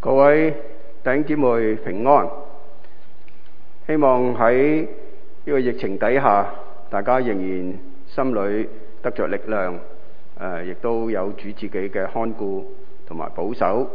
各位弟兄姊妹平安，希望喺呢個疫情底下，大家仍然心裏得着力量，亦都有主自己嘅看顧同埋保守。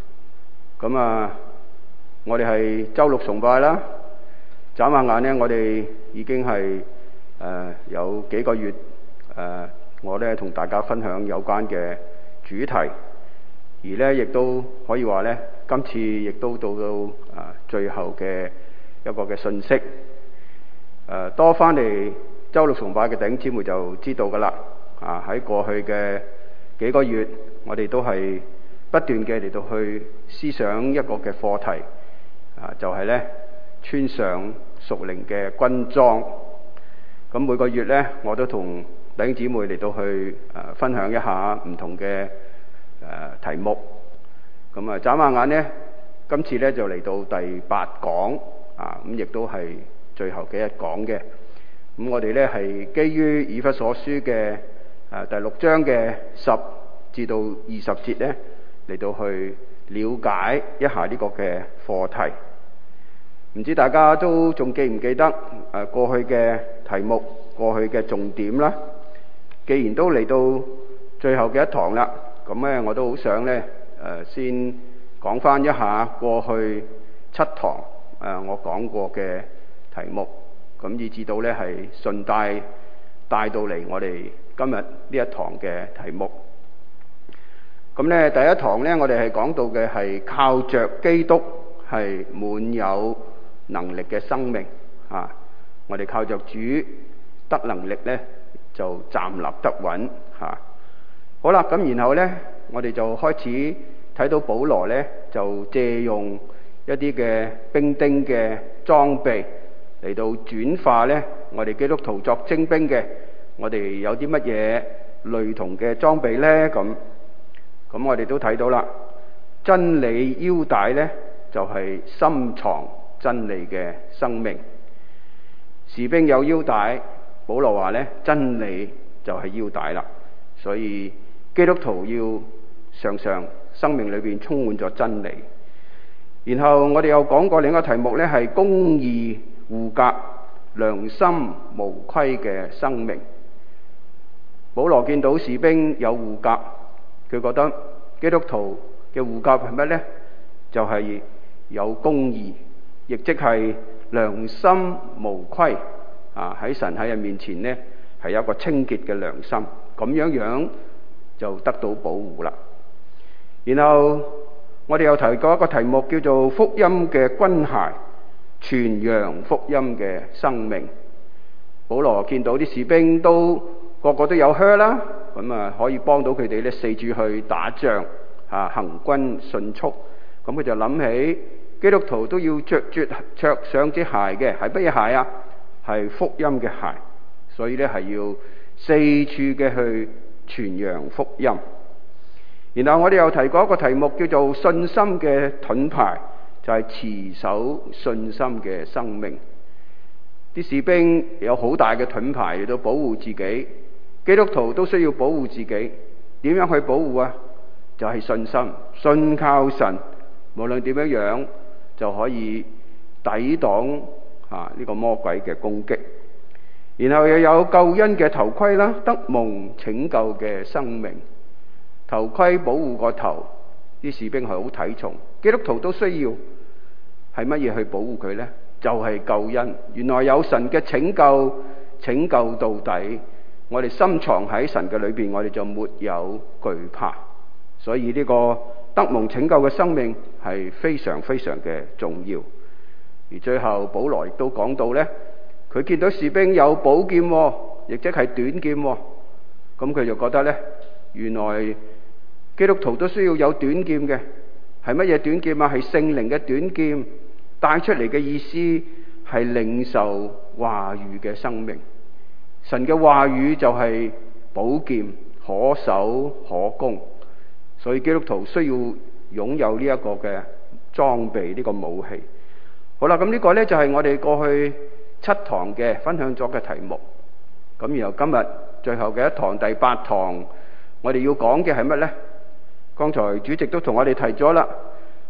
我哋係週六崇拜啦，眨下眼呢，我哋已經係有幾個月，我呢同大家分享有關嘅主題，而呢亦都可以話呢，今次亦都到最後嘅一個嘅信息。多翻嚟週六崇拜嘅弟兄姊妹就知道㗎啦。喺過去嘅幾個月，我哋都係不斷嘅嚟到去思想一個嘅課題，就係呢穿上屬靈嘅軍裝。咁每個月呢，我都同弟兄姊妹嚟到去分享一下唔同嘅題目。咁眨下眼呢，今次呢就嚟到第8講，咁亦都係最後嘅一講嘅。咁我哋呢係基於以弗所書嘅第6章嘅10至到20節呢，嚟到去了解一下呢個嘅課題。唔知大家都仲記唔記得過去嘅題目、過去嘅重點啦？既然都嚟到最後嘅一堂啦，咁呢我都好想呢先講翻一下過去7堂我講過嘅題目，咁以至到呢係順帶帶到嚟我哋今日呢一堂嘅題目。咁呢第一堂呢，我哋係講到嘅係靠着基督係滿有能力嘅生命。我哋靠着主得能力呢，就站立得穩。好啦，咁然後呢，我哋就開始睇到保羅呢，就借用一啲嘅兵丁嘅裝備嚟到轉化呢，我哋基督徒作精兵嘅，我哋有啲乜嘢類同嘅裝備呢？咁我哋都睇到啦，真理腰帶呢，就係深藏真理嘅生命。士兵有腰帶，保羅話呢，真理就係腰帶啦。所以基督徒要常常生命裏邊充滿咗真理。然後我哋又講過另一個題目呢，係公義護甲、良心無虧嘅生命。保羅見到士兵有護甲，佢覺得基督徒嘅護甲係乜呢？就係有公義，亦即係良心無虧。喺神喺人面前呢，係有一個清潔嘅良心，咁樣就得到保護啦。然後我哋又提過一個題目，叫做福音嘅軍鞋，傳揚福音嘅生命。保羅見到啲士兵個個都有靴啦，咁可以幫到佢哋呢四處去打仗，行軍迅速。咁佢就諗起基督徒都要着上隻鞋嘅，係乜嘢鞋啊？係福音嘅鞋。所以呢，係要四處嘅去傳揚福音。然後我哋又提過一個題目，叫做信心嘅盾牌，就係持守信心嘅生命。啲士兵有好大嘅盾牌嚟到保護自己，基督徒都需要保護自己。點樣去保護啊？就係信心，信靠神，無論點樣就可以抵擋呢個魔鬼嘅攻擊。然後又有救恩嘅頭盔啦，得蒙拯救嘅生命。頭盔保護個頭，啲士兵係好睇重，基督徒都需要。係乜嘢去保護佢呢？就係救恩。原來有神嘅拯救到底，我哋深藏喺神嘅裏邊，我哋就沒有懼怕。所以呢個得蒙拯救嘅生命係非常非常嘅重要。而最後保羅亦都講到呢，佢見到士兵有寶劍，亦即係短劍，咁佢就覺得呢，原來基督徒都需要有短劍嘅。係乜嘢短劍啊？係聖靈嘅短劍，帶出嚟嘅意思係領受話語嘅生命。神嘅話語就係寶劍，可守可攻。所以基督徒需要擁有呢一個嘅裝備，呢個武器。好啦，咁呢個呢，就係我哋過去7堂嘅分享咗嘅題目。咁然後今日最後嘅一堂，第8堂，我哋要講嘅係乜呢？剛才主席都同我哋提咗啦，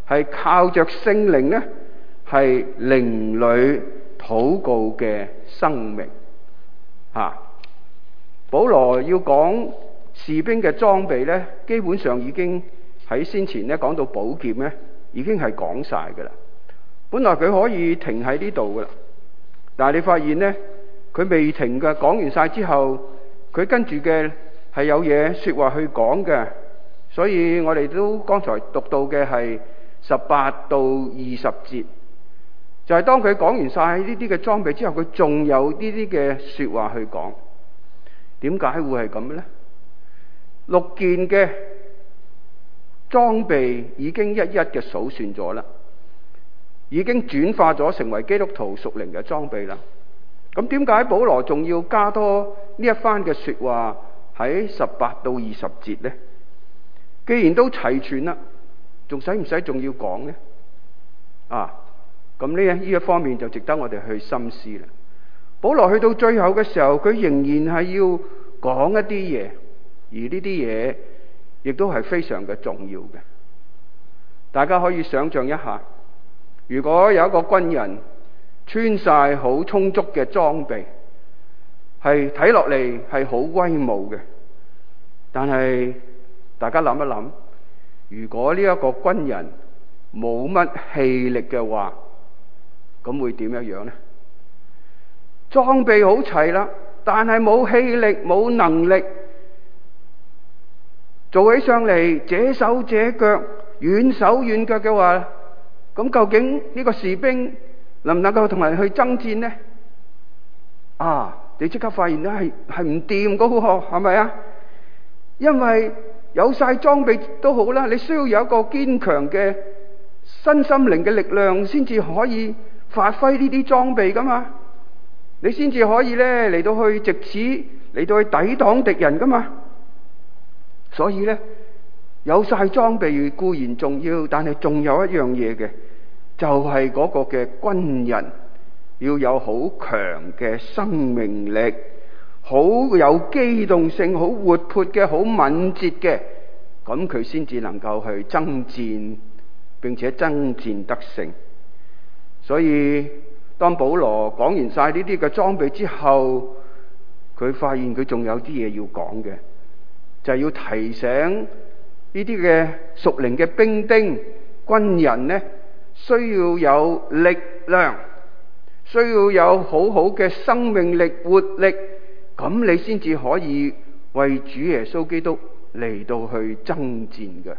係靠着聖靈呢，係靈裡禱告嘅生命。保羅要講士兵嘅裝備呢，基本上已經喺先前呢講到寶劍呢，已經係講晒㗎啦。本來佢可以停喺呢度㗎啦，但係你發現呢，佢未停嘅，講完晒之後，佢跟住嘅係有嘢說話去講嘅。所以我哋都剛才讀到嘅係18到20節，就係當佢講完晒呢啲嘅裝備之後，佢仲有呢啲嘅說話去講。點解會係咁嘅呢？6件嘅裝備已經一一嘅數算咗啦，已經轉化咗成為基督徒屬靈嘅裝備啦。咁點解保羅仲要加多呢一番嘅說話喺18到20節呢？既然都齊全啦，仲使唔使仲要講呢？咁呢一方面就值得我哋去深思啦。保羅去到最後嘅時候，佢仍然係要講一啲嘢，而呢啲嘢亦都係非常嘅重要嘅。大家可以想象一下，如果有一個軍人穿晒好充足嘅裝備，係睇落嚟係好威武嘅，但係大家諗一諗，如果呢一個軍人冇乜氣力嘅話，咁會點樣呢？裝備好齊啦，但係冇氣力、冇能力，做起上嚟這手這腳、軟手軟腳嘅話，咁究竟呢個士兵能唔能夠同人去爭戰呢？你即刻發現咧係唔掂嗰個，係咪啊？因為有晒裝備都好啦，你需要有一個堅強嘅身心靈嘅力量，先至可以發揮呢啲裝備噶嘛。你先至可以咧嚟到去藉此嚟到去抵擋敵人噶嘛。所以咧有晒裝備固然重要，但係仲有一樣嘢嘅，就係嗰個嘅軍人要有好強嘅生命力，好有機動性，好活潑嘅，好敏捷嘅，咁佢先至能夠去爭戰，並且爭戰得勝。所以當保羅講完晒呢啲嘅裝備之後，佢發現佢仲有啲嘢要講嘅，就係要提醒呢啲嘅屬靈嘅兵丁軍人呢，需要有力量，需要有好好嘅生命力活力，咁你先至可以為主耶穌基督嚟到去爭戰嘅。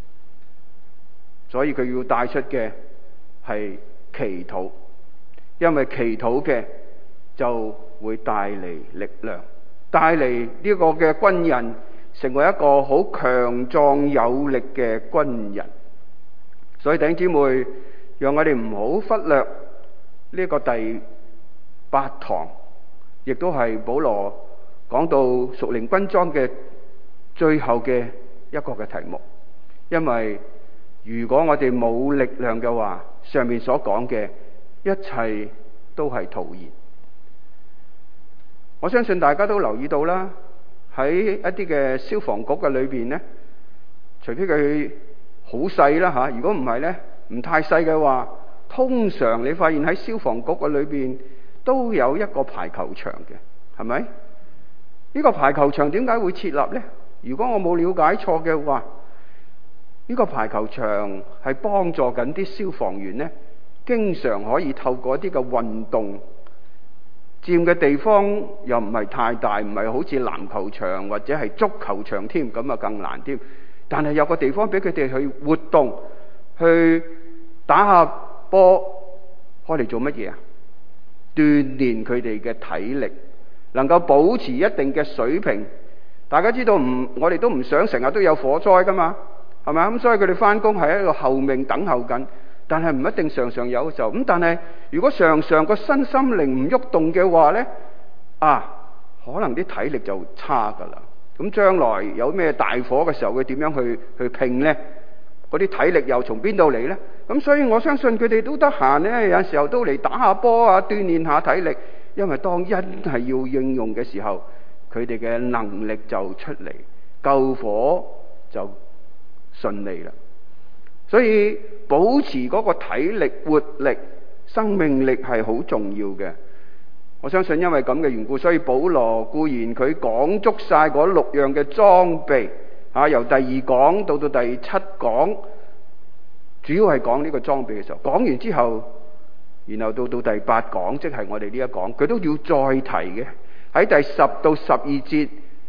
所以佢要帶出嘅係祈禱，因為祈禱嘅就會帶嚟力量，帶嚟呢個嘅軍人成為一個好強壯有力嘅軍人。所以弟兄姊妹，讓我哋唔好忽略呢個第8堂，亦都係保羅講到屬靈軍裝嘅最後嘅一個嘅題目。因為如果我哋冇力量嘅話，上面所講嘅一切都係徒然。我相信大家都留意到啦，喺一啲嘅消防局嘅裏邊呢，除非佢好細啦吓，如果唔係呢，唔太細嘅話，通常你發現喺消防局嘅裏邊都有一個排球場嘅，係咪？呢個排球場點解會設立呢？如果我冇了解錯嘅話，呢個排球場係幫助緊啲消防員呢，經常可以透過一啲嘅運動，佔嘅地方又唔係太大，唔係好似籃球場或者係足球場添，咁啊更難添。但係有個地方俾佢哋去活動，去打下波，開嚟做乜嘢啊？鍛鍊佢哋嘅體力，能夠保持一定嘅水平。大家知道我哋都唔想成日都有火災噶嘛，係咪？咁所以佢哋翻工係喺度候命等候緊，但係唔一定常常有就咁。但係如果常常個身心靈唔喐動嘅話呢，可能啲體力就差噶啦。咁將來有咩大火嘅時候，佢點樣去拼呢？嗰啲體力又從邊度嚟呢？咁所以我相信佢哋都得閒呢，有時候都嚟打下波啊，鍛鍊下體力。因為當真係要應用嘅時候，佢哋嘅能力就出嚟，救火就順利啦。所以保持嗰個體力、活力、生命力係好重要嘅。我相信因為咁嘅緣故，所以保羅固然佢講足晒嗰6樣嘅裝備，由第2講到第7講，主要係講呢個裝備嘅時候，講完之後，然後到第8講，即係我哋呢一講，佢都要再提嘅。喺第10到12節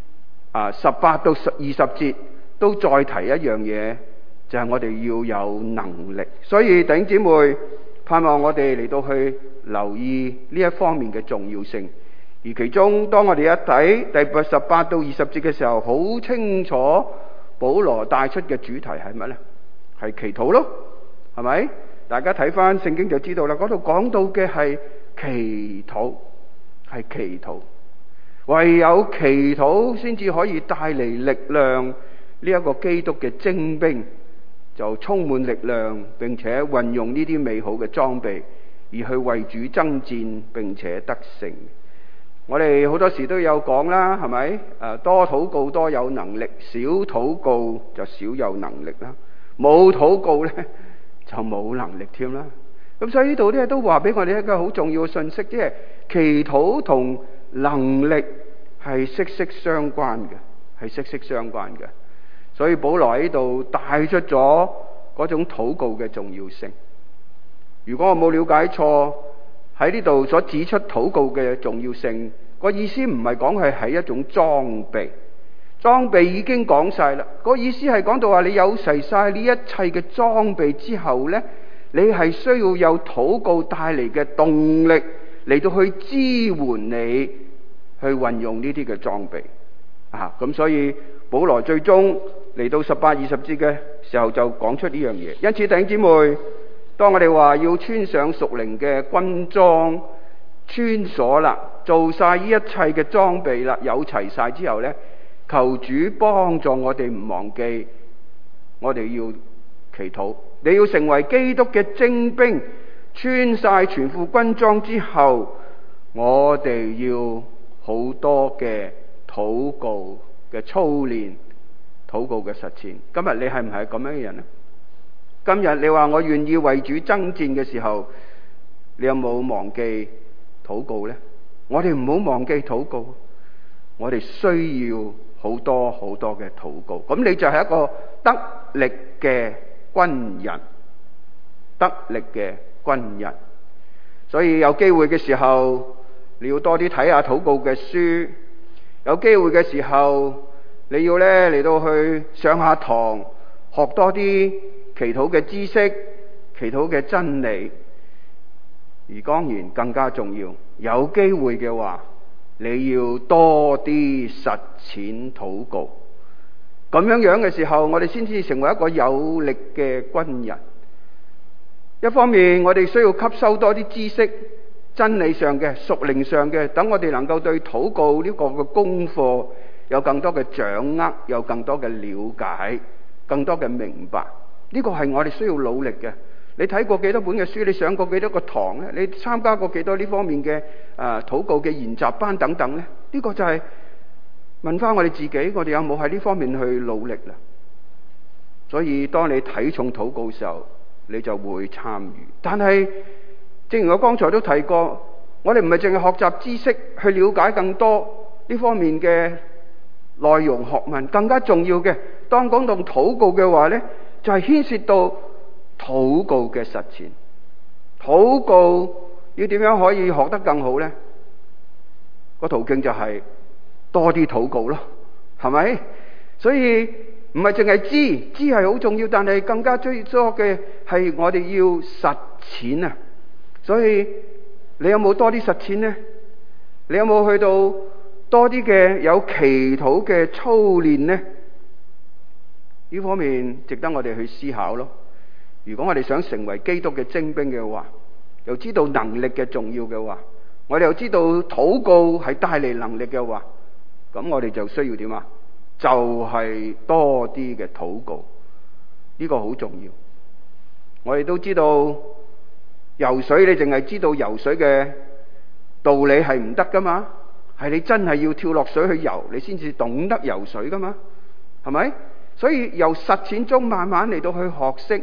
，18到20節都再提一樣嘢，就係我哋要有能力。所以弟兄姊妹，盼望我哋嚟到去留意呢一方面嘅重要性。而其中當我哋一睇第18到20節嘅時候，好清楚保羅帶出嘅主題係乜呢？係祈禱咯，係咪？大家睇翻聖經就知道啦，嗰度講到嘅係祈禱，係祈禱。唯有祈禱先至可以帶嚟力量，呢一個基督嘅精兵就充滿力量，並且運用呢啲美好嘅裝備而去為主爭戰，並且得勝。我哋好多時都有講啦，係咪？多禱告多有能力，少禱告就少有能力啦。冇禱告咧就冇能力添啦。咁所以呢度咧都話俾我哋一個好重要嘅信息，即係祈禱同能力係息息相關嘅，係息息相關嘅。所以保羅喺度帶出咗嗰種禱告嘅重要性。如果我冇了解錯，喺呢度所指出禱告嘅重要性，個意思唔係講係一種裝備，裝備已經講晒啦。個意思係講到話你有齊晒呢一切嘅裝備之後呢，你係需要有禱告帶嚟嘅動力嚟到去支援你去運用呢啲嘅裝備。咁所以保羅最終嚟到18、20節嘅時候就講出呢樣嘢。因此弟兄姊妹，當我哋話要穿上屬靈嘅軍裝，穿鎖啦，做晒呢一切嘅裝備啦，有齊晒之後呢，求主幫助我哋唔忘記，我哋要祈禱。你要成為基督嘅精兵，穿晒全副軍裝之後，我哋要好多嘅禱告嘅操練，禱告嘅實踐。今日你係唔係咁樣嘅人呢？今日你話我願意為主爭戰嘅時候，你有冇忘記禱告呢？我哋唔好忘記禱告，我哋需要好多好多嘅禱告。咁你就係一個得力嘅軍人，得力嘅軍人。所以有機會嘅時候，你要多啲睇下禱告嘅書。有機會嘅時候，你要咧嚟到去上下堂，學多啲祈禱嘅知識、祈禱嘅真理。而當然更加重要，有機會嘅話，你要多啲實踐禱告。咁樣嘅時候，我哋先至成為一個有力嘅軍人。一方面，我哋需要吸收多啲知識，真理上嘅、屬靈上嘅，等我哋能夠對禱告呢個嘅功課有更多嘅掌握，有更多嘅了解，更多嘅明白。呢個係我哋需要努力嘅。你睇過幾多本嘅書？你上過幾多個堂呢？你參加過幾多呢方面嘅禱告嘅研習班等等呢？呢個就係問翻我哋自己，我哋有冇喺呢方面去努力啦？所以當你睇重禱告嘅時候，你就會參與。但係正如我剛才都提過，我哋唔係淨係學習知識去了解更多呢方面嘅內容學問，更加重要嘅，當講到禱告嘅話呢，就係牽涉到禱告嘅實踐。禱告要點樣可以學得更好呢？個途徑就係多啲禱告咯，係咪？所以唔係淨係知係好重要，但係更加最多嘅係我哋要實踐啊！所以你有冇多啲實踐呢？你有冇去到多啲嘅有祈禱嘅操練呢？呢方面值得我哋去思考咯。如果我哋想成為基督嘅精兵嘅話，又知道能力嘅重要嘅話，我哋又知道禱告係帶嚟能力嘅話，咁我哋就需要點啊？就係多啲嘅禱告，呢個好重要。我哋都知道游水，你淨係知道游水嘅道理係唔得噶嘛？係你真係要跳落水去游，你先至懂得游水噶嘛？係咪？所以由實踐中慢慢嚟到去學識，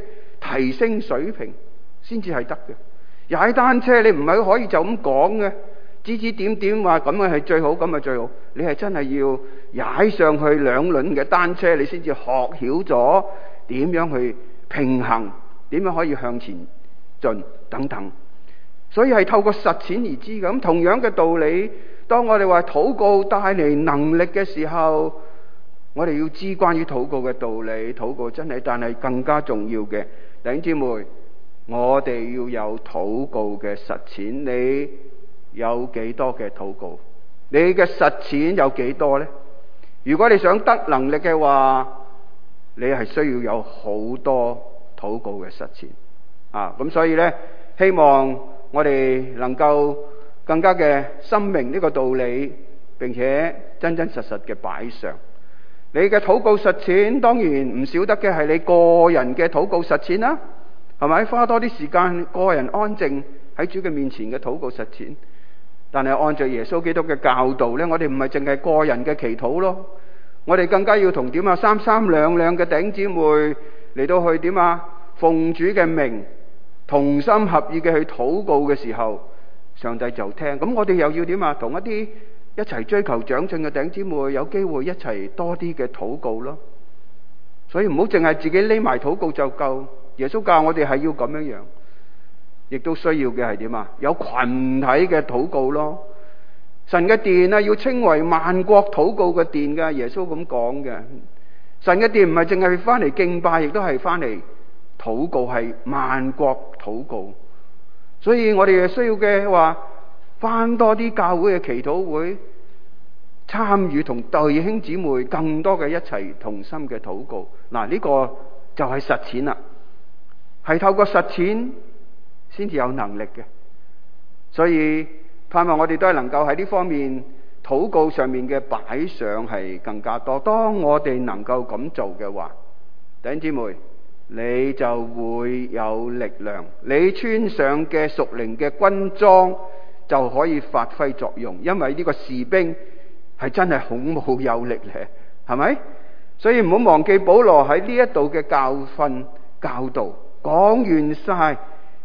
提升水平先至係得嘅。踩單車你唔係可以就咁講嘅，指指點點話咁樣係最好，咁係最好。你係真係要踩上去兩輪嘅單車，你先至學曉咗點樣去平衡，點樣可以向前進等等。所以係透過實踐而知嘅。咁同樣嘅道理，當我哋話禱告帶嚟能力嘅時候，我哋要知關於禱告嘅道理。禱告真係，但係更加重要嘅，弟兄姊妹，我哋要有禱告嘅實踐。你有幾多嘅禱告？你嘅實踐有幾多呢？如果你想得能力嘅話，你係需要有好多禱告嘅實踐啊！咁所以呢，希望我哋能夠更加嘅深明呢個道理，並且真真實實嘅擺上你嘅禱告實踐。當然唔少得嘅係你個人嘅禱告實踐啦，係咪？花多啲時間個人安靜喺主嘅面前嘅禱告實踐。但係按照耶穌基督嘅教導呢，我哋唔係淨係個人嘅祈禱咯，我哋更加要同點啊三三兩兩嘅弟兄姊妹嚟到去點啊奉主嘅名同心合意嘅去禱告嘅時候，上帝就聽。咁我哋又要點啊同一啲一齊追求長進嘅弟兄姊妹有機會一齊多啲嘅禱告咯。所以唔好淨係自己匿埋禱告就夠，耶穌教我哋係要咁樣樣，亦都需要嘅係點啊有群體嘅禱告咯。神嘅殿啊要稱為萬國禱告嘅殿㗎，耶穌咁講嘅。神嘅殿唔係淨係翻嚟敬拜，亦都係翻嚟禱告，係萬國禱告。所以我哋需要嘅話，翻多啲教會嘅祈禱會，參與同弟兄姊妹更多嘅一齊同心嘅禱告。嗱，呢個就係實踐啦，係透過實踐先至有能力嘅。所以盼望我哋都係能夠喺呢方面禱告上面嘅擺上係更加多。當我哋能夠咁做嘅話，弟兄姊妹，你就會有力量，你穿上嘅屬靈嘅軍裝就可以發揮作用。因為呢個士兵係真係孔武有力咧，係咪？所以唔好忘記保羅喺呢一度嘅教訓教導，講完晒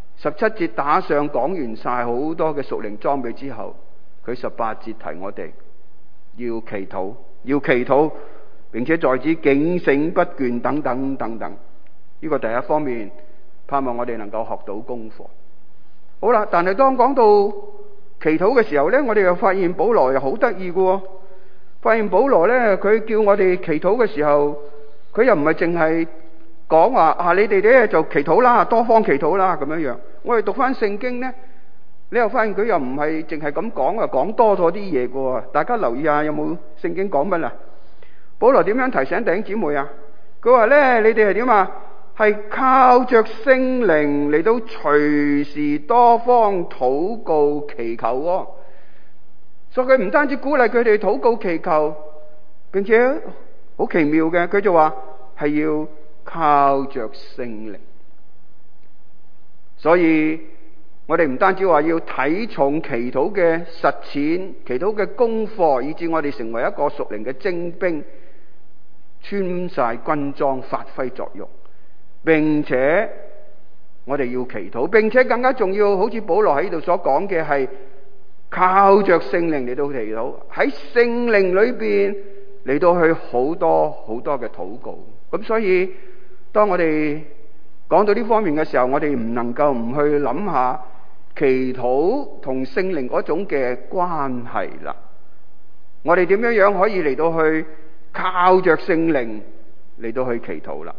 17節打上，講完晒好多嘅屬靈裝備之後，佢18節提我哋要祈禱，要祈禱，並且在此警醒不倦等等等等。呢個第一方面，盼望我哋能夠學到功課。好啦，但係當講到祈禱嘅時候呢，我哋又發現保羅又好得意嘅。發現保羅呢，佢叫我哋祈禱嘅時候，佢又唔係淨係講話你哋咧就祈禱啦，多方祈禱啦咁樣樣。我哋讀翻聖經呢，你又發現佢又唔係淨係咁講啊，講多咗啲嘢嘅。大家留意下有冇聖經講乜啊？保羅點樣提醒弟兄姊妹啊？佢話呢，你哋係點啊？係靠着聖靈嚟到隨時多方禱告祈求喎。所以佢唔單止鼓勵佢哋禱告祈求，並且好奇妙嘅，佢就話係要靠着聖靈。所以我哋唔單止話要睇重祈禱嘅實踐、祈禱嘅功課，以致我哋成為一個屬靈嘅精兵，穿晒軍裝發揮作用。並且我哋要祈禱，並且更加重要，好似保羅喺呢度所講嘅，係靠着聖靈嚟到祈禱，喺聖靈裏邊嚟到去好多好多嘅禱告。咁所以當我哋講到呢方面嘅時候，我哋唔能夠唔去諗下祈禱同聖靈嗰種嘅關係啦。我哋點樣樣可以嚟到去靠着聖靈嚟到去祈禱啦？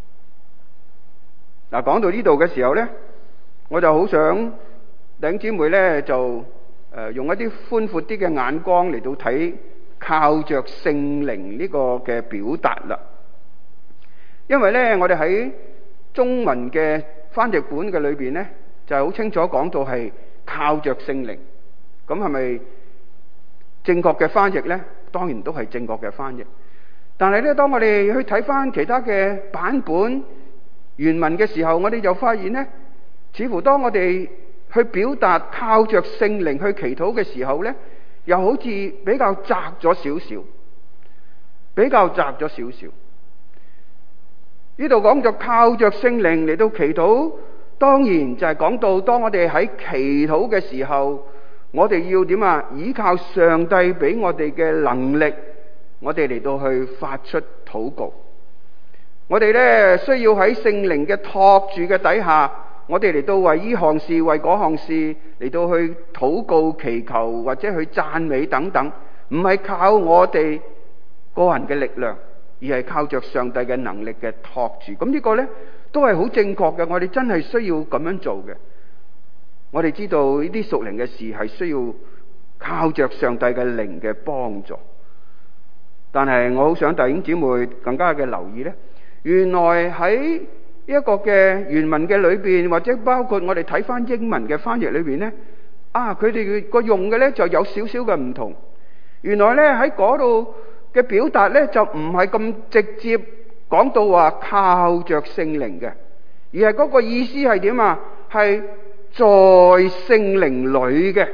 嗱，講到呢度嘅時候呢，我就好想弟兄姊妹呢，就用一啲寬闊啲嘅眼光嚟到睇靠着聖靈呢個嘅表達啦。因為呢，我哋喺中文嘅翻譯本嘅裏邊呢，就係好清楚講到係靠着聖靈。咁係咪正確嘅翻譯呢？當然都係正確嘅翻譯。但係呢，當我哋去睇翻其他嘅版本原文嘅時候，我哋就發現呢，似乎當我哋去表達靠着聖靈去祈禱嘅時候呢，又好似比較窄咗少少，比較窄咗少少。 呢度講就靠着聖靈嚟到祈禱，當然就係講到當我哋喺祈禱嘅時候，我哋要點啊？依靠上帝俾我哋嘅能力，我哋嚟到去發出禱告。我哋咧需要喺聖靈嘅托住嘅底下，我哋嚟到為呢項事為嗰項事嚟到去禱告祈求或者去讚美等等，唔係靠我哋個人嘅力量，而係靠着上帝嘅能力嘅托住。咁呢個咧都係好正確嘅，我哋真係需要咁樣做嘅。我哋知道呢啲屬靈嘅事係需要靠着上帝嘅靈嘅幫助，但係我好想弟兄姊妹更加嘅留意咧，原來喺一個嘅原文嘅裏邊，或者包括我哋睇翻英文嘅翻譯裏邊咧，佢哋個用嘅咧就有少少嘅唔同。原來咧喺嗰度嘅表達咧就唔係咁直接講到話靠着聖靈嘅，而係嗰個意思係點啊？係在聖靈裏嘅。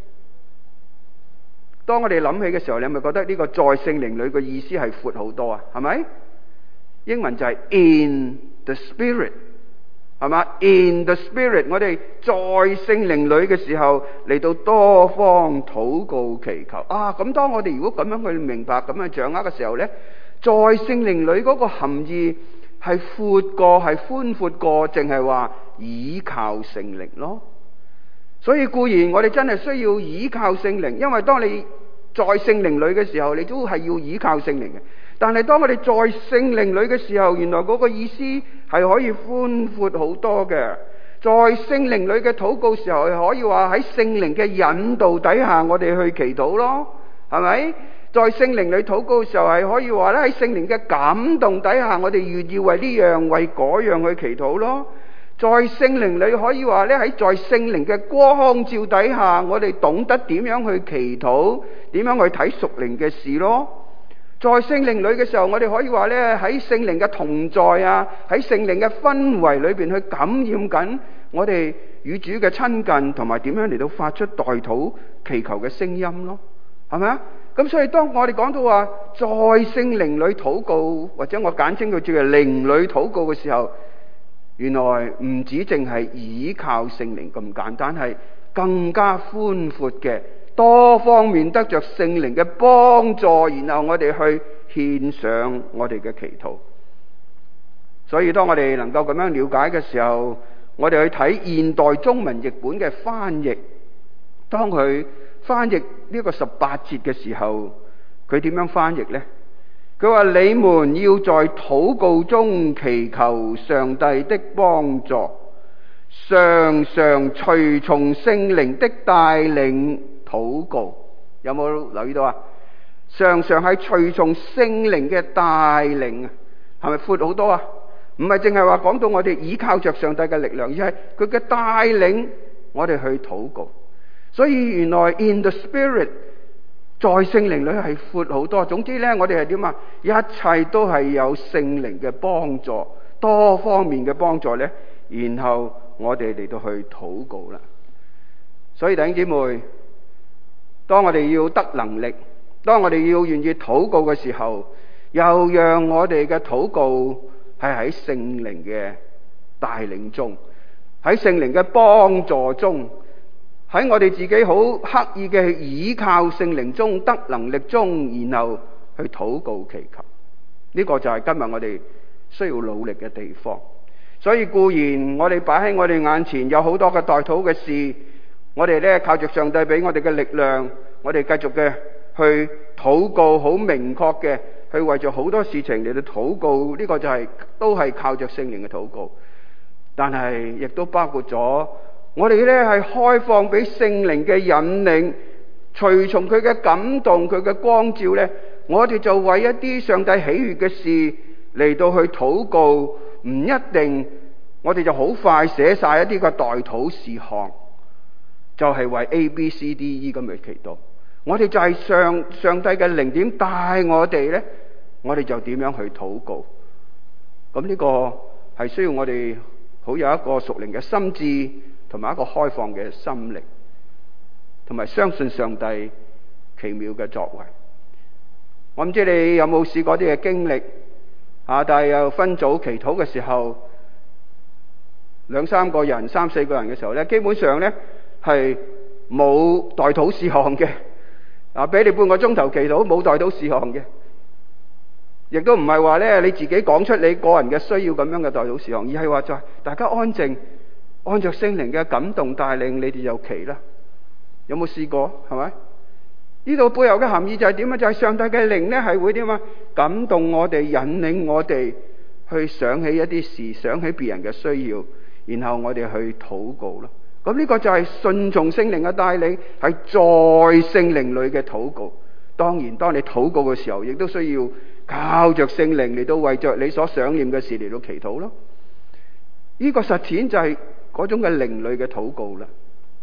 當我哋諗起嘅時候，你係咪覺得呢個在聖靈裏嘅意思係闊好多啊？係咪？英文就係 in the spirit， 係嘛？ in the spirit， 我哋在聖靈裏嘅時候嚟到多方禱告祈求咁當我哋如果咁樣去明白咁樣掌握嘅時候咧，在聖靈裏嗰個含義係闊過，係寬闊過淨係話倚靠聖靈咯。所以固然我哋真係需要倚靠聖靈，因為當你在聖靈裏嘅時候，你都係要倚靠聖靈嘅。但係當我哋在聖靈裏嘅時候，原來嗰個意思係可以寬闊好多嘅。在聖靈裏嘅禱告時候，係可以話喺聖靈嘅引導底下，我哋去祈禱咯，係咪？在聖靈裏禱告嘅時候，係可以話咧喺聖靈嘅感動底下，我哋願意為呢樣為嗰樣去祈禱咯。在聖靈裏可以話咧喺在聖靈嘅光照底下，我哋懂得點樣去祈禱，點樣去睇屬靈嘅事咯。在聖靈裏嘅時候，我哋可以話咧喺聖靈嘅同在喺聖靈嘅氛圍裏邊去感染緊我哋與主嘅親近，同埋點樣嚟到發出代禱祈求嘅聲音咯，係咪啊？咁所以當我哋講到話在聖靈裏禱告，或者我簡稱佢叫做靈裏禱告嘅時候，原來唔止淨係倚靠聖靈咁簡單，係更加寬闊嘅，多方面得着聖靈嘅幫助，然後我哋去獻上我哋嘅祈禱。所以當我哋能夠咁樣了解嘅時候，我哋去睇現代中文譯本嘅翻譯，當佢翻譯呢個18節嘅時候，佢點樣翻譯呢？佢話你們要在禱告中祈求上帝的幫助，常常隨從聖靈的帶領禱告。有冇留意到啊？常常係隨從聖靈嘅帶領，係咪闊好多啊？唔係淨係話講到我哋依靠着上帝嘅力量，而係佢嘅帶領我哋去禱告。所以原來 in the spirit 在聖靈裏係闊好多。總之咧，我哋係點啊？一切都係有聖靈嘅幫助，多方面嘅幫助咧，然後我哋嚟到去禱告啦。所以弟兄姊妹，當我哋要得能力，當我哋要願意禱告嘅時候，又讓我哋嘅禱告係喺聖靈嘅帶領中，喺聖靈嘅幫助中，喺我哋自己好刻意嘅倚靠聖靈中得能力中，然後去禱告祈求。呢個就係今日我哋需要努力嘅地方。所以固然我哋擺喺我哋眼前有好多嘅代禱嘅事，我哋咧靠着上帝俾我哋嘅力量，我哋繼續嘅去禱告，好明確嘅去為咗好多事情嚟到禱告。呢個就係都係靠着聖靈嘅禱告，但係亦都包括咗我哋咧係開放俾聖靈嘅引領，隨從佢嘅感動，佢嘅光照咧，我哋就為一啲上帝喜悅嘅事嚟到去禱告。唔一定我哋就好快寫晒一啲嘅代禱事項，就係為 ABCDE 咁去祈禱。我哋就係上帝嘅靈點帶我哋咧，我哋就點樣去禱告。咁呢個係需要我哋好有一個屬靈嘅心智，同埋一個開放嘅心靈，同埋相信上帝奇妙嘅作為。我唔知你有冇試過啲嘅經歷但係又分組祈禱嘅時候，2、3個人、3、4個人嘅時候咧，基本上咧係冇代禱事項嘅。俾你半個鐘頭祈禱，冇代禱事項嘅，亦都唔係話咧你自己講出你個人嘅需要咁樣嘅代禱事項，而係話就係大家安靜，按着聖靈嘅感動帶領，你哋就祈啦。有冇試過？係咪？呢度背後嘅含義就係點啊？就係上帝嘅靈咧係會點啊？感動我哋，引領我哋去想起一啲事，想起別人嘅需要，然後我哋去禱告咯。咁呢個就係順從聖靈嘅帶領，係在聖靈裏嘅禱告。當然，當你禱告嘅時候，亦都需要靠着聖靈嚟到為着你所想念嘅事嚟到祈禱咯。呢個實踐就係嗰種嘅靈裏嘅禱告啦。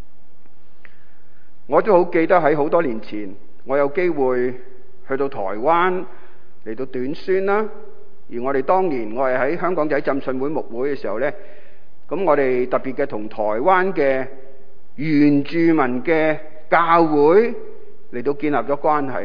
我都好記得喺好多年前，我有機會去到台灣嚟到短宣啦。而我哋當年我係喺香港仔浸信會牧會嘅時候呢，咁我哋特別嘅同台灣嘅原住民嘅教會嚟到建立咗關係。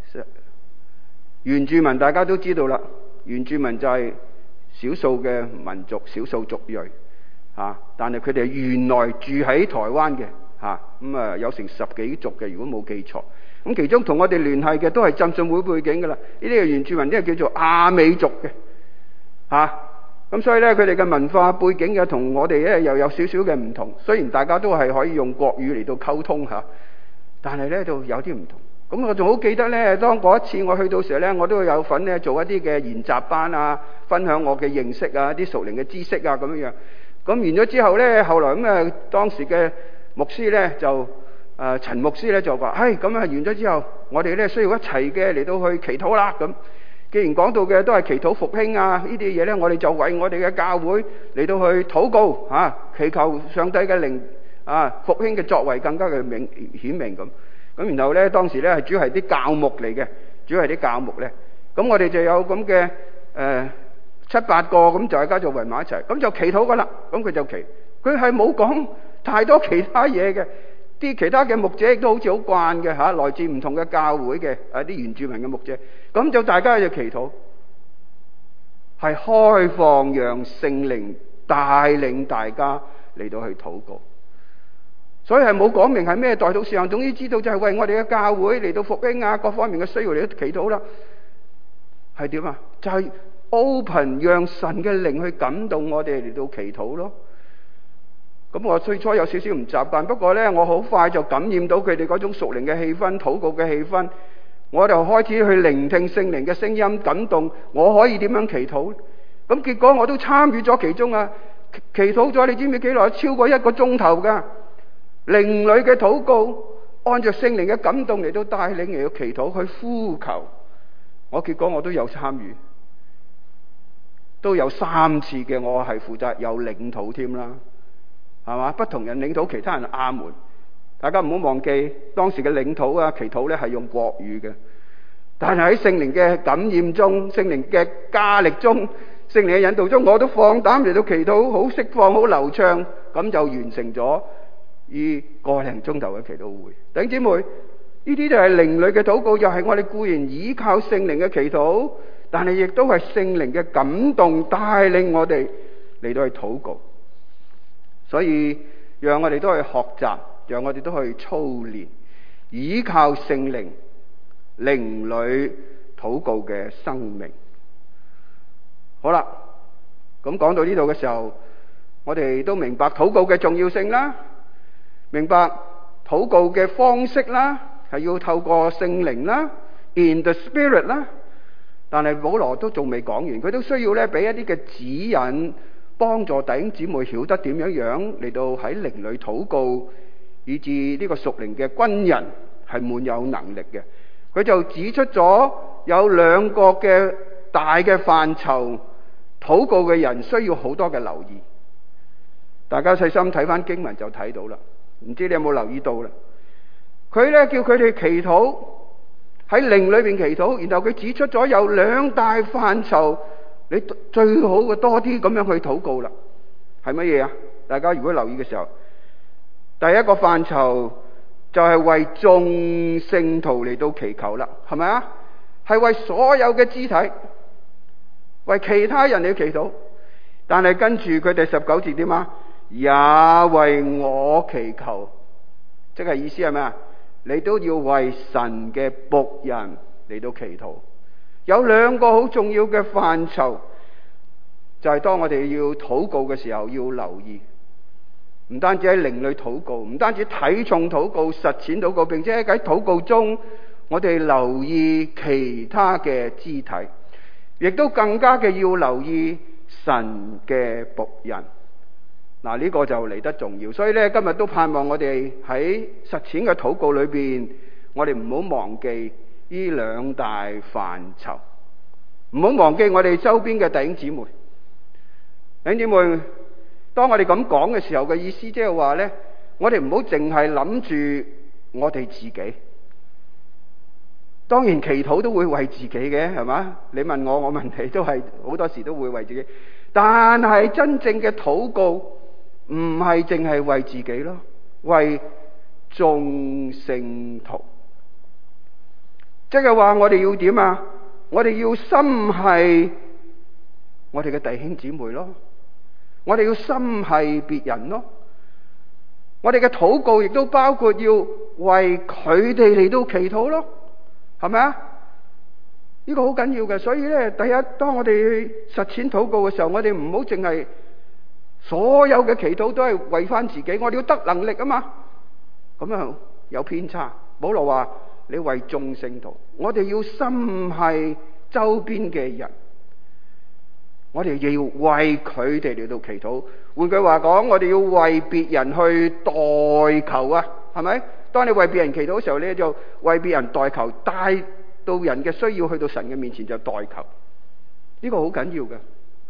原住民大家都知道啦，原住民就係少數嘅民族、少數族裔但係佢哋原來住喺台灣嘅有成10幾族嘅，如果冇記錯。咁其中同我哋聯繫嘅都係浸信會背景噶啦，呢啲嘅原住民呢係叫做阿美族嘅咁所以咧，佢哋嘅文化背景嘅同我哋咧又有少少嘅唔同。雖然大家都係可以用國語嚟到溝通但係咧就有啲唔同。咁我仲好記得咧，當嗰一次我去到時候咧，我都有份咧做一啲嘅研習班分享我嘅認識啲屬靈嘅知識咁樣。咁完咗之後咧，後來咁當時嘅牧師咧就陳牧師咧就話：咁完咗之後，我哋咧需要一齊嘅嚟到去祈禱啦咁。既然講到嘅都係祈禱復興呢啲嘢咧，我哋就為我哋嘅教會嚟到去禱告祈求上帝嘅靈復興嘅作為更加嘅顯明咁。咁然後咧，當時咧係主要係啲教牧嚟嘅，主要係啲教牧咧。咁我哋就有咁嘅7、8個咁就大家就圍埋一齊，咁就祈禱噶啦。咁佢就祈，佢係冇講太多其他嘢嘅。啲其他嘅牧者亦都好似好慣嘅來自唔同嘅教會嘅啲原住民嘅牧者，咁就大家就祈禱，係開放讓聖靈帶領大家嚟到去禱告。所以係冇講明係咩代禱事項，總之知道就係為我哋嘅教會嚟到復興各方面嘅需要嚟到祈禱啦。係點啊？就係 open 讓神嘅靈去感動我哋嚟到祈禱咯。咁我最初有少少唔習慣，不過呢，我好快就感染到佢哋嗰種屬靈嘅氣氛、禱告嘅氣氛，我就開始去聆聽聖靈嘅聲音，感動我可以點樣祈禱。咁結果我都參與咗其中祈禱咗，你知唔知幾耐？超過1個鐘頭噶，靈裏嘅禱告，按照聖靈嘅感動嚟到帶領嚟到祈禱，去呼求。結果我都有參與，都有3次嘅，我係負責有領禱添啦。係嘛？不同人領禱，其他人阿門。大家唔好忘記，當時嘅領禱祈禱咧係用國語嘅，但係喺聖靈嘅感染中、聖靈嘅加力中、聖靈嘅引導中，我都放膽嚟到祈禱，好釋放、好流暢，咁就完成咗呢個零鐘頭嘅祈禱會。弟兄姊妹，呢啲就係靈裏嘅禱告，又係我哋固然依靠聖靈嘅祈禱，但係亦都係聖靈嘅感動帶領我哋嚟到去禱告。所以讓我哋都去學習，讓我哋都去操練，依靠聖靈靈裏禱告嘅生命。好啦，咁講到呢度嘅時候，我哋都明白禱告嘅重要性啦，明白禱告嘅方式啦，係要透過聖靈啦 ，in the spirit 啦。但係保羅都仲未講完，佢都需要咧俾一啲嘅指引，幫助弟兄姊妹曉得點樣嚟到喺靈裏禱告，以致呢個屬靈嘅軍人係滿有能力嘅。佢就指出咗有2個嘅大嘅範疇，禱告嘅人需要好多嘅留意。大家細心睇翻經文就睇到啦，唔知你有冇留意到啦？佢咧叫佢哋祈禱，喺靈裏邊祈禱，然後佢指出咗有2大範疇。你最好嘅多啲咁樣去禱告啦，係乜嘢啊？大家如果留意嘅時候，第一個範疇就係為眾聖徒嚟到祈求啦，係咪啊？係為所有嘅肢體， 為其他人嚟祈禱。但係跟住佢第19節點啊？也為我祈求，即係意思係咩啊？你都要為神嘅僕人嚟到祈禱。有兩個好重要嘅範疇，就係當我哋要禱告嘅時候要留意，唔單止喺靈裏禱告，唔單止睇重禱告、實踐禱告，並且喺禱告中我哋留意其他嘅肢體，亦都更加嘅要留意神嘅僕人。嗱，呢個就嚟得重要。所以咧，今日都盼望我哋喺實踐嘅禱告裏邊，我哋唔好忘記呢兩大範疇，唔好忘記我哋周邊嘅弟兄姊妹。弟兄姊妹，當我哋咁講嘅時候嘅意思，即係話咧，我哋唔好淨係諗住我哋自己。當然祈禱都會為自己嘅，係嘛？你問我，我問你，都係好多時都會為自己。但係真正嘅禱告唔係淨係為自己咯，為眾聖徒。即係話我哋要點啊？我哋要心係我哋嘅弟兄姊妹咯，我哋要心係別人咯。我哋嘅禱告亦都包括要為佢哋嚟到祈禱咯，係咪啊？呢個好緊要嘅。所以咧，第一，當我哋實踐禱告嘅時候，我哋唔好淨係所有嘅祈禱都係為翻自己，我哋要得能力啊嘛。咁樣有偏差。保羅話你為眾聖徒，我哋要心係周邊嘅人，我哋要為佢哋嚟到祈禱。換句話講，我哋要為別人去代求啊，係咪？當你為別人祈禱嘅時候，你就為別人代求，帶到人嘅需要去到神嘅面前就代求。呢個好緊要嘅。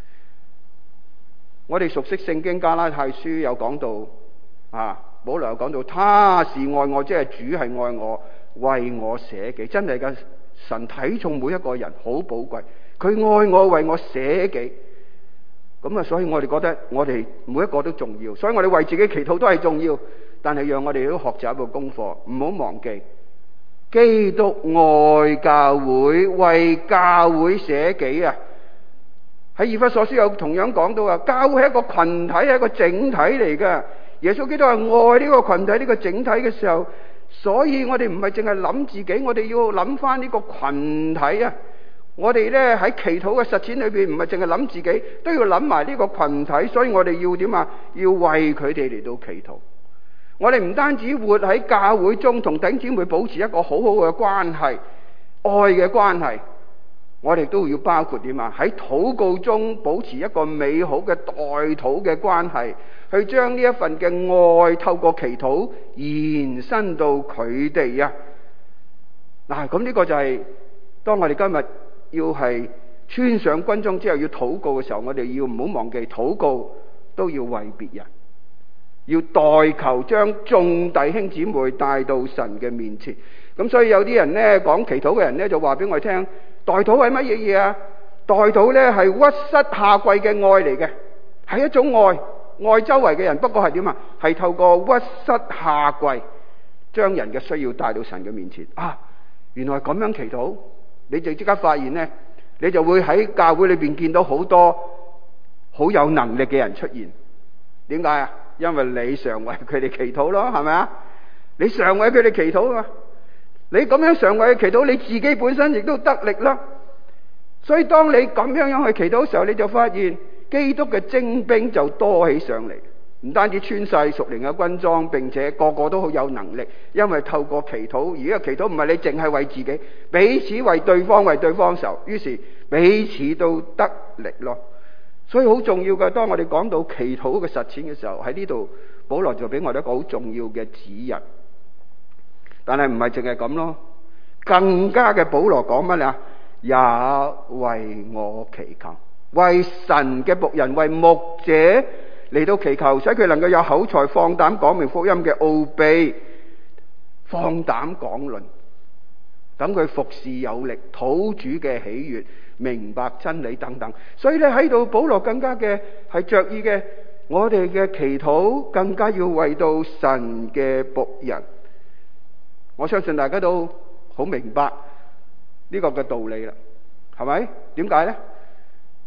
我哋熟悉聖經加拉太書有講到啊，保羅有講到，他是愛我，即係主係愛我，為我捨己。真係嘅，神睇重每一個人，好寶貴。佢愛我，為我捨己。咁啊，所以我哋覺得我哋每一個都重要，所以我哋為自己祈禱都係重要。但係讓我哋都學習一個功課，唔好忘記基督愛教會，為教會捨己啊！喺以弗所書有同樣講到啊，教會係一個群體，係一個整體嚟㗎。耶穌基督係愛呢個群體，呢個整體嘅時候，所以我哋唔係淨係諗自己，我哋要諗翻呢個群體啊！我哋咧喺祈禱嘅實踐裏邊，唔係淨係諗自己，都要諗埋呢個群體。所以我哋要點啊？要為佢哋嚟到祈禱。我哋唔單止活喺教會中，同弟兄姊妹保持一個好好嘅關係、愛嘅關係，我哋都要包括點啊？喺禱告中保持一個美好嘅代禱嘅關係，去將呢一份嘅愛透過祈禱延伸到佢哋啊！嗱，咁呢個就係當我哋今日要係穿上軍裝之後要禱告嘅時候，我哋要唔好忘記禱告都要為別人。要代求將眾弟兄姊妹帶到神嘅面前。咁所以有啲人呢，講祈禱嘅人呢，就話俾我哋聽，代禱係乜嘢嘢啊？代禱呢係屈膝下跪嘅愛嚟嘅，係一種愛，愛周圍嘅人。不過係點啊？係透過屈膝下跪，將人嘅需要帶到神嘅面前啊！原來咁樣祈禱，你就即刻發現呢，你就會喺教會裏邊見到好多好有能力嘅人出現。點解啊？因為你常為佢哋祈禱咯，係咪啊？你常為佢哋祈禱啊嘛，你咁樣常為佢祈禱，你自己本身亦都得力啦。所以當你咁樣去祈禱嘅時候，你就發現基督嘅精兵就多起上嚟，唔單止穿晒屬靈嘅軍裝，並且個個都好有能力，因為透過祈禱。而呢個祈禱唔係你淨係為自己，彼此為對方，為對方受，於是彼此都得力咯。所以好重要嘅，當我哋講到祈禱嘅實踐嘅時候，喺呢度保羅就俾我哋一個好重要嘅指引。但係唔係淨係咁咯，更加嘅保羅講乜啊？也為我祈求，為神嘅僕人，為牧者嚟到祈求，使佢能夠有口才，放膽講明福音嘅奧秘，放膽講論，等佢服侍有力，討主嘅喜悅，明白真理等等。所以咧喺度保羅更加嘅係着意嘅，我哋嘅祈禱更加要為到神嘅僕人。我相信大家都好明白呢個嘅道理啦，係咪？點解呢？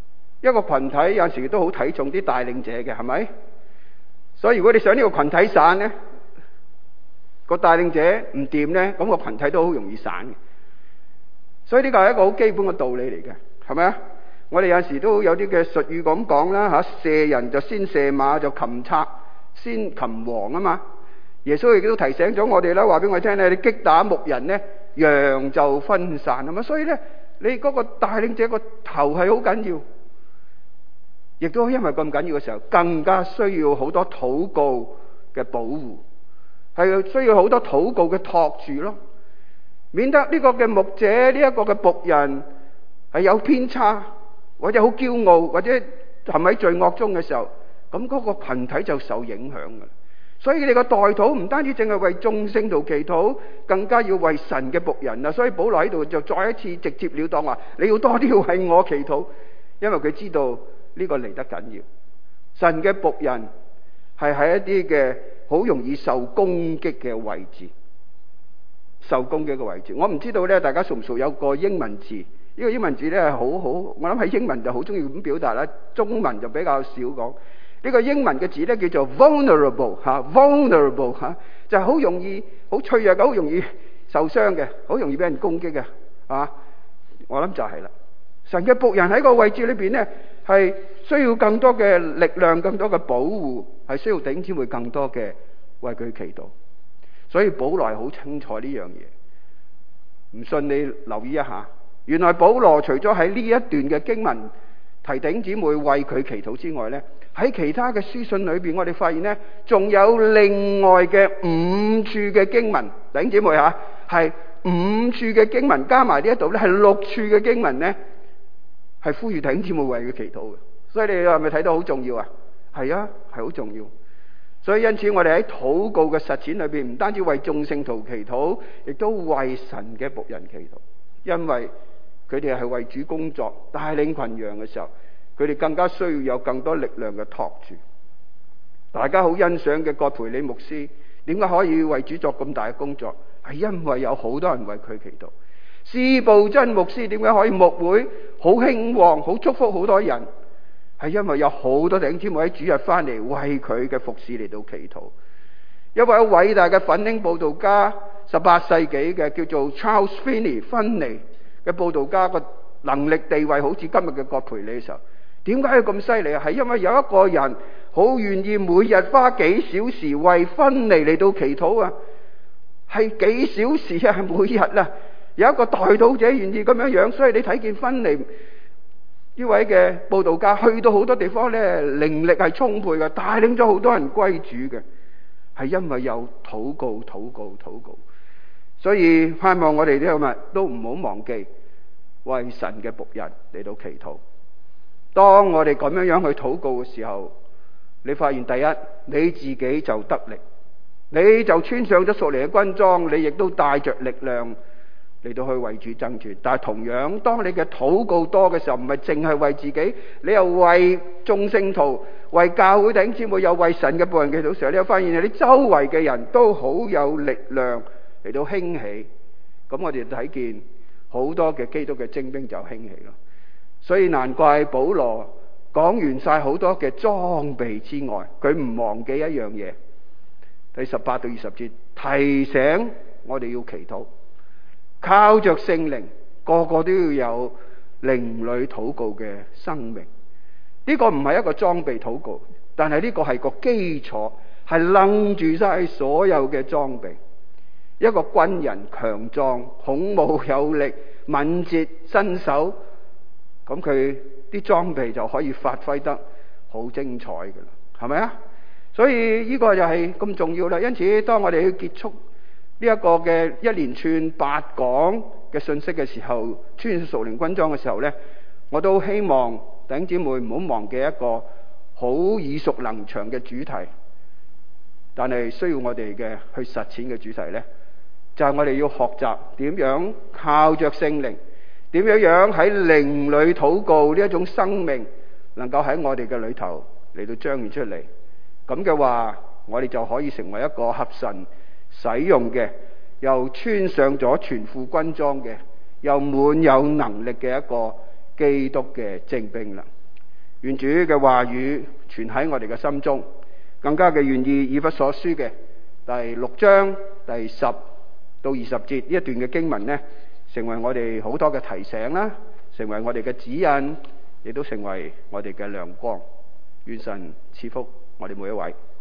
一個群體有陣時都好睇重啲帶領者嘅，係咪？所以如果你想呢個群體散咧，個帶領者唔掂咧，咁個群體都好容易散嘅。所以呢個係一個好基本嘅道理嚟嘅，係咪啊？我哋有陣時都有啲嘅術語咁講啦嚇，射人就先射馬，就擒賊先擒王啊嘛。耶穌亦都提醒咗我哋啦，話俾我聽咧，你擊打牧人咧，羊就分散啊嘛。所以咧，你嗰個帶領者個頭係好緊要，亦都因為咁緊要嘅時候，更加需要好多禱告嘅保護，係需要好多禱告嘅托住咯，免得呢個嘅牧者，呢一個嘅僕人係有偏差，或者好驕傲，或者係喺罪惡中嘅時候，咁嗰個群體就受影響㗎。所以你個代禱唔單止淨係為眾聖徒祈禱，更加要為神嘅僕人啊！所以保羅喺度就再一次直接了當話，你要多啲為我祈禱，因為佢知道呢個嚟得緊要。神嘅僕人係喺一啲嘅好容易受攻擊嘅位置，受攻擊嘅位置。我唔知道咧，大家熟唔熟有個英文字？呢個英文字咧係好好，我諗喺英文就好中意咁表達啦，中文就比較少講。呢個英文嘅字咧叫做 vulnerable 嚇 vulnerable 嚇，就係好容易、好脆弱嘅，好容易受傷嘅，好容易俾人攻擊嘅啊！我諗就係啦。神嘅僕人喺個位置裏邊咧，係需要更多嘅力量、更多嘅保護，係需要頂尖會更多嘅為佢祈禱。所以保羅好清楚呢樣嘢，唔信你留意一下。原來保羅除咗喺呢一段嘅經文提頂姊妹為佢祈禱之外咧，喺其他嘅書信裏邊，我哋發現咧，仲有另外嘅5處嘅經文，頂姊妹嚇，係5處嘅經文加埋呢一度咧，係6處嘅經文咧，係呼籲頂姊妹為佢祈禱嘅。所以你係咪睇到好重要啊？係啊，係好重要。所以因此我哋喺禱告嘅實踐裏邊，唔單止為眾聖徒祈禱，亦都為神嘅僕人祈禱，因為佢哋係為主工作，帶領群羊嘅時候，佢哋更加需要有更多力量嘅托住。大家好欣賞嘅葛培理牧師，點解可以為主作咁大嘅工作？係因為有好多人為佢祈禱。施布真牧師點解可以牧會好興旺、好祝福好多人？係因為有好多弟兄姊妹喺主日翻嚟為佢嘅服侍嚟到祈禱。一位偉大嘅奮興佈道家，18世紀嘅叫做 Charles Finney 芬尼嘅佈道家，個能力地位好似今日嘅葛培理嘅時候，點解佢咁犀利啊？係因為有一個人好願意每日花幾小時為芬尼嚟到祈禱啊，係幾小時啊，係每日啊，有一個代禱者願意咁樣樣，所以你睇見芬尼呢位嘅佈道家去到好多地方咧，靈力係充沛嘅，帶領咗好多人歸主嘅，係因為有禱告、禱告、禱告。所以盼望我哋今日都唔好忘記為神嘅僕人嚟到祈禱。當我哋咁樣樣去禱告嘅時候，你發現第一，你自己就得力，你就穿上咗屬靈嘅軍裝，你亦都帶着力量嚟到去為主爭戰。但係同樣，當你嘅禱告多嘅時候，唔係淨係為自己，你又為眾聖徒、為教會弟兄姊妹，又為神嘅僕人祈禱嘅時候，你又發現你周圍嘅人都好有力量嚟到興起。咁我哋睇見好多嘅基督嘅精兵就興起咯。所以難怪保羅講完晒好多嘅裝備之外，佢唔忘記一樣嘢。第18到20節提醒我哋要祈禱，靠着聖靈，個個都要有靈裏禱告嘅生命。呢個唔係一個裝備禱告，但係呢個係個基礎，係楞住晒所有嘅裝備。一個軍人強壯、孔武有力、敏捷、身手，咁佢啲裝備就可以發揮得好精彩㗎啦，係咪啊？所以呢個就係咁重要啦。因此當我哋去結束呢一個嘅一連串8講嘅信息嘅時候，穿上屬靈軍裝嘅時候呢，我都希望弟兄姊妹唔好忘記一個好耳熟能詳嘅主題，但係需要我哋嘅去實踐嘅主題呢，就係我哋要學習點樣靠着聖靈，點樣喺靈裏禱告，呢一種生命能夠喺我哋嘅裏頭嚟到彰顯出嚟。咁嘅話，我哋就可以成為一個合神使用嘅，又穿上咗全副軍裝嘅，又滿有能力嘅一個基督嘅精兵啦。 願主嘅話語存喺我哋嘅心中，更加嘅願意以弗所書嘅第6章第10到20節呢一段嘅經文呢，成為我哋好多嘅提醒啦，成為我哋嘅指引，亦都成為我哋嘅亮光。願神賜福我哋每一位。